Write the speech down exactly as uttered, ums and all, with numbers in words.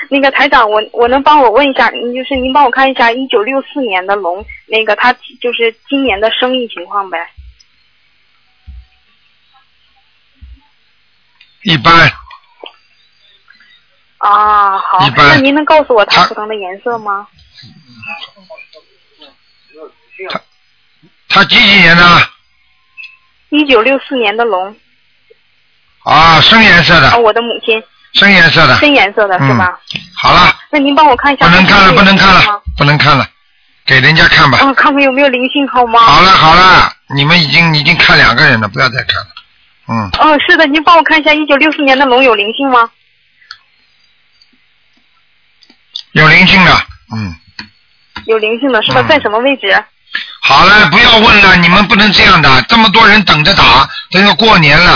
那个台长，我我能帮我问一下，就是您帮我看一下一九六四年的龙，那个他就是今年的生意情况呗。 一般。 啊，好， 一般。 那您能告诉我它图腾的颜色吗？ 他他几几年的？ 一九六四年的龙。 啊，深颜色的。 啊，我的母亲。 深颜色的。 深颜色的是吧？ 嗯、好了。 那您帮我看一下。 不能看了，不能看了，不能看了，给人家看吧。 啊，看看有没有灵性好吗？ 好了好了，你们已经已经看两个人了，不要再看了。嗯。 哦，是的，您帮我看一下一九六四年的龙有灵性吗？ 有灵性的，嗯。 有灵性的是吧？ 嗯、 在什么位置？ 好了，不要问了，你们不能这样的，这么多人等着打，都要过年了。